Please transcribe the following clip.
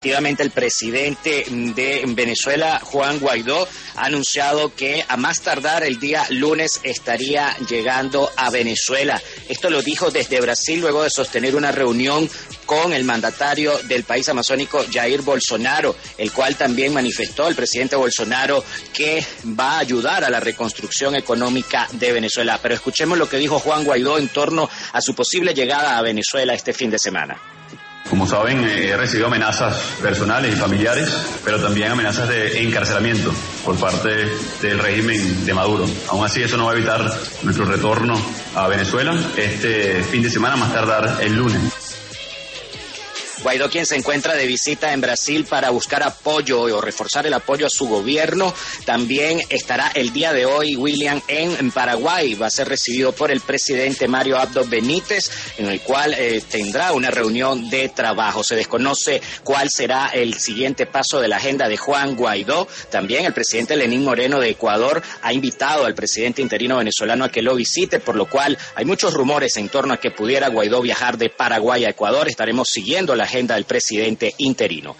efectivamente el presidente de Venezuela, Juan Guaidó, ha anunciado que a más tardar el día lunes estaría llegando a Venezuela. Esto lo dijo desde Brasil luego de sostener una reunión con el mandatario del país amazónico, Jair Bolsonaro, el cual también manifestó el presidente Bolsonaro que va a ayudar a la reconstrucción económica de Venezuela. Pero escuchemos lo que dijo Juan Guaidó en torno a su posible llegada a Venezuela este fin de semana. Como saben, he recibido amenazas personales y familiares, pero también amenazas de encarcelamiento por parte del régimen de Maduro. Aún así, eso no va a evitar nuestro retorno a Venezuela este fin de semana, más tardar el lunes. Guaidó, quien se encuentra de visita en Brasil para buscar apoyo o reforzar el apoyo a su gobierno, también estará el día de hoy, William, en Paraguay. Va a ser recibido por el presidente Mario Abdo Benítez, en el cual tendrá una reunión de trabajo. Se desconoce cuál será el siguiente paso de la agenda de Juan Guaidó. También el presidente Lenín Moreno de Ecuador ha invitado al presidente interino venezolano a que lo visite, por lo cual hay muchos rumores en torno a que pudiera Guaidó viajar de Paraguay a Ecuador. Estaremos siguiendo la agenda del presidente interino.